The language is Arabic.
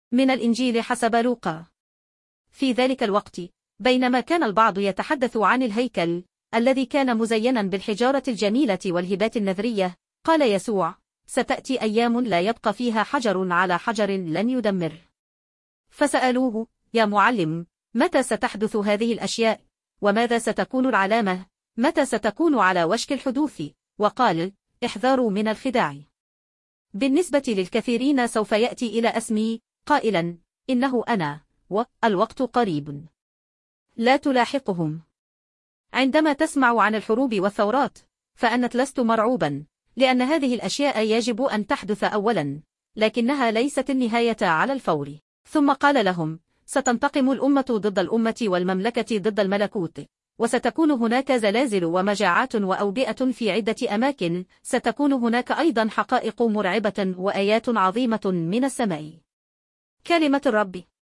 من الإنجيل حسب لوقا. في ذلك الوقت، بينما كان البعض يتحدث عن الهيكل الذي كان مزينا بالحجارة الجميلة والهبات النذرية، قال يسوع: ستأتي أيام لا يبقى فيها حجر على حجر لن يدمر. فسألوه: يا معلم، متى ستحدث هذه الأشياء؟ وماذا ستكون العلامة؟ متى ستكون على وشك الحدوث؟ وقال: احذروا من الخداع. بالنسبة للكثيرين سوف يأتي إلى اسمي قائلا: إنه أنا، والوقت قريب. لا تلاحقهم. عندما تسمع عن الحروب والثورات، فأنت لست مرعوبا، لأن هذه الأشياء يجب أن تحدث أولا، لكنها ليست النهاية على الفور. ثم قال لهم: ستنتقم الأمة ضد الأمة والمملكة ضد الملكوت، وستكون هناك زلازل ومجاعات وأوبئة في عدة أماكن، ستكون هناك أيضا حقائق مرعبة وآيات عظيمة من السماء. كلمة الرب.